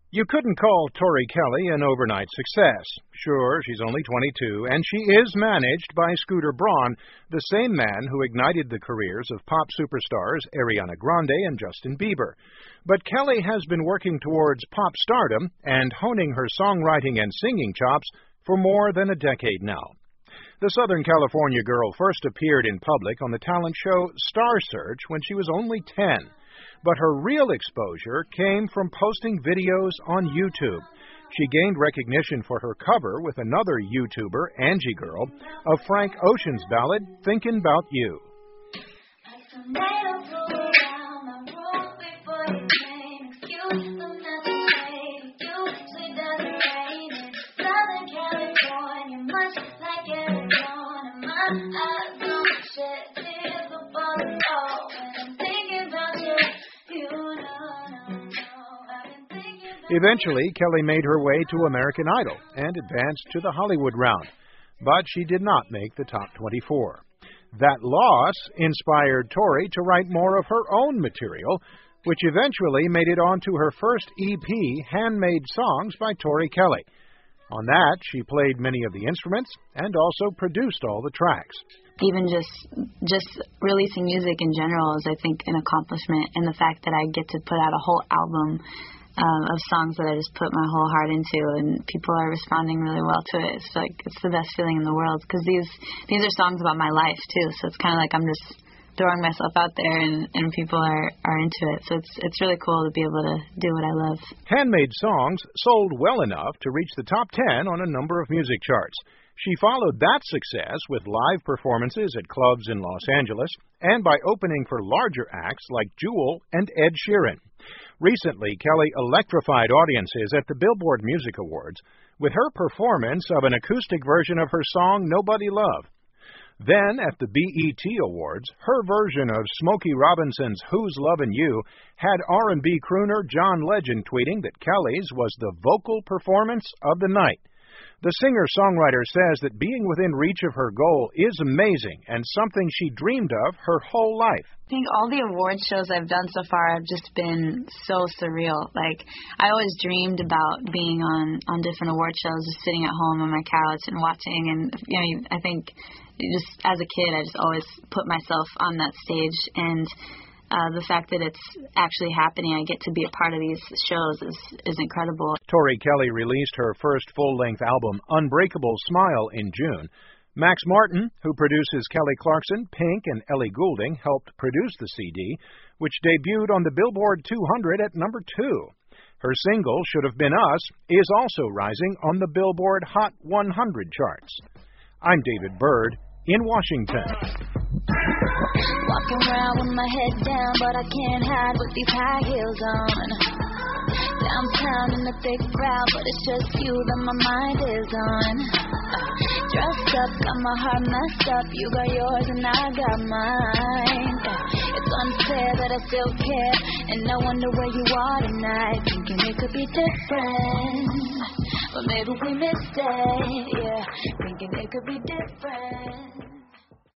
You couldn't call Tori Kelly an overnight success. Sure, she's only 22, and she is managed by Scooter Braun, the same man who ignited the careers of pop superstars Ariana Grande and Justin Bieber. But Kelly has been working towards pop stardom and honing her songwriting and singing chops for more than a decade now. The Southern California girl first appeared in public on the talent show Star Search when she was only 10. But her real exposure came from posting videos on YouTube. She gained recognition for her cover with another YouTuber, Angie Girl, of Frank Ocean's ballad, Thinkin' 'Bout You. Eventually, Kelly made her way to American Idol and advanced to the Hollywood round, but she did not make the top 24. That loss inspired Tori to write more of her own material, which eventually made it onto her first EP, Handmade Songs by Tori Kelly. On that, she played many of the instruments and also produced all the tracks. Even just releasing music in general is, I think, an accomplishment, and the fact that I get to put out a whole album of songs that I just put my whole heart into, and people are responding really well to it. It's like it's the best feeling in the world, because these are songs about my life too. So it's kind of like I'm just throwing myself out there, and people are into it. So it's really cool to be able to do what I love. Handmade Songs sold well enough to reach the top 10 on a number of music charts. She followed that success with live performances at clubs in Los Angeles and by opening for larger acts like Jewel and Ed Sheeran. Recently, Kelly electrified audiences at the Billboard Music Awards with her performance of an acoustic version of her song Nobody Love. Then, at the BET Awards, her version of Smokey Robinson's Who's Lovin' You had R&B crooner John Legend tweeting that Kelly's was the vocal performance of the night. The singer-songwriter says that being within reach of her goal is amazing and something she dreamed of her whole life. I think all the award shows I've done so far have just been so surreal. Like, I always dreamed about being on different award shows, just sitting at home on my couch and watching. And, I think just as a kid, I just always put myself on that stage. And the fact that it's actually happening, I get to be a part of these shows is incredible. Tori Kelly released her first full-length album, Unbreakable Smile, in June. Max Martin, who produces Kelly Clarkson, Pink, and Ellie Goulding, helped produce the CD, which debuted on the Billboard 200 at number 2. Her single, Should Have Been Us, is also rising on the Billboard Hot 100 charts. I'm David Byrd in Washington. Walking around with my head down, but I can't hide with these high heels on. Downtown in the thick crowd, but it's just you that my mind is on. Dressed up, got my heart messed up. You got yours and I got mine. It's unfair that I still care, and I wonder where you are tonight. Thinking it could be different, but maybe we missed it. Yeah, thinking it could be different.